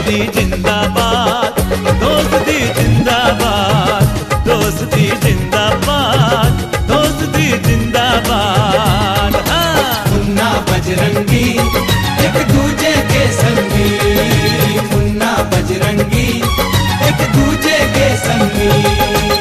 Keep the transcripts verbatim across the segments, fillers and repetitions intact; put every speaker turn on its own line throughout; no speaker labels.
दोस्ती जिंदाबाद, दोस्ती जिंदाबाद, दोस्ती जिंदाबाद, दोस्ती जिंदाबाद। हाँ।
मुन्ना बजरंगी एक दूजे के संगी, मुन्ना बजरंगी एक दूजे के संगी।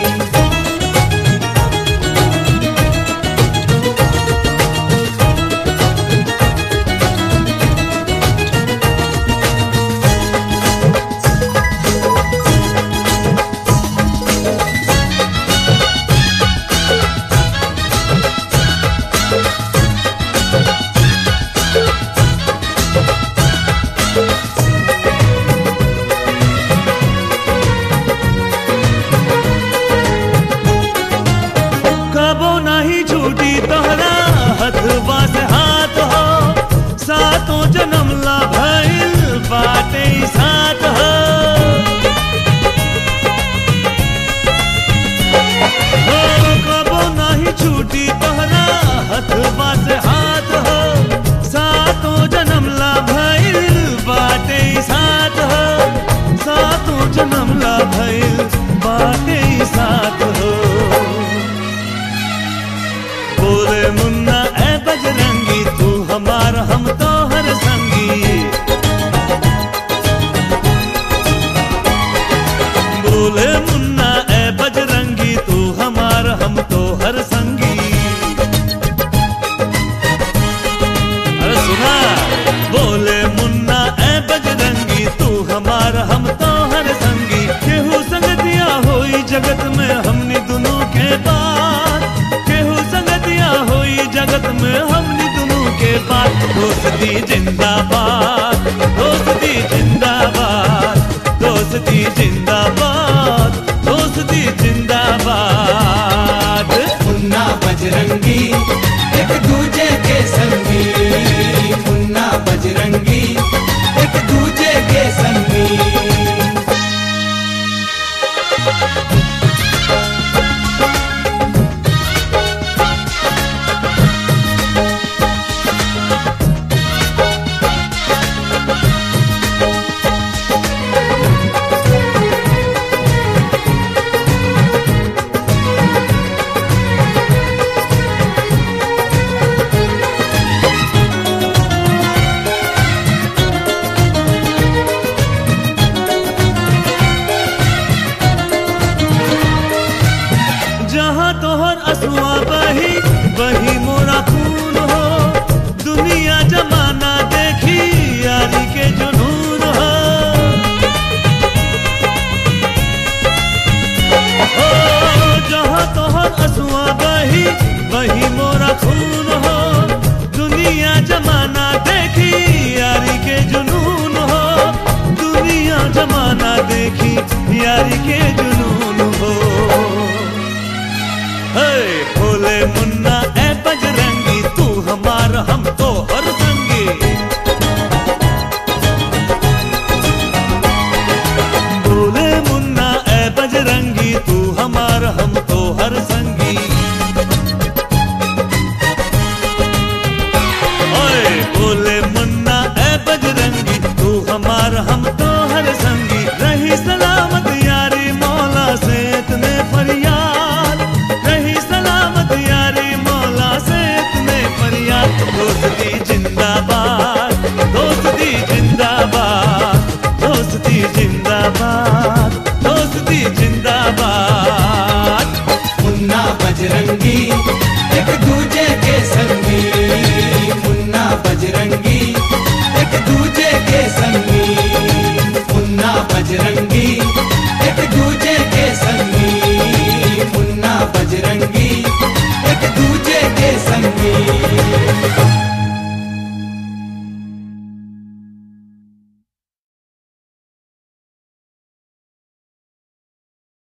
कबो नहीं छूटी तोहरा हथवा से हाथ हो, सातों जन्म ला भइल बाटे साथ हो। हो कबो नहीं छूटी तोहरा हथवा से हाथ हो, सातों जन्म ला भइल बाटे साथ हो, सातों जन्म ला भइल बाटे साथ हो। बोले मुन्ना ए बजरंगी तू हमारा हम तो हर संगी, बोले मुन्ना ए बजरंगी तू हमारा हम तो हर संगी। अरे सुना, बोले मुन्ना ए बजरंगी तू हमारा हम तो हर संगी। केहू संगतिया होई जगत में हमनी दोनों के बात, केहू संगतिया होई जगत में हमनी दोनों के बात। दोस्ती जिंदाबाद, दोस्ती जिंदाबाद, दोस्ती जिंदाबाद, दोस्ती जिंदाबाद।
मुन्ना बजरंगी एक दूजे के संगी, मुन्ना बजरंगी एक दूजे के संगी।
जहाँ तोहर असुआ बही वही मोरा खून हो, दुनिया जमाना देखी यारी के जुनून हो। ओ जहाँ तोहर असुआ बही वही मोरा खून हो, दुनिया जमाना देखी यारी के जुनून हो, दुनिया जमाना देखी यारी के जुनून हो। बोले मुन्ना ए बजरंगी तू हमारा हम तो हर संगी, बोले मुन्ना ए बजरंगी तू हमारा हम तो हर संगी। ओए बोले मुन्ना ए बजरंगी तू हमारा हम तो हर संगी। रही सलामत यारी मौला से इतने फरियाद, रही सलामत यारी मौला से इतने फरियाद। दोस्ती जिंदाबाद, दोस्ती जिंदाबाद, दोस्ती जिंदाबाद, दोस्ती जिंदाबाद।
मुन्ना बजरंगी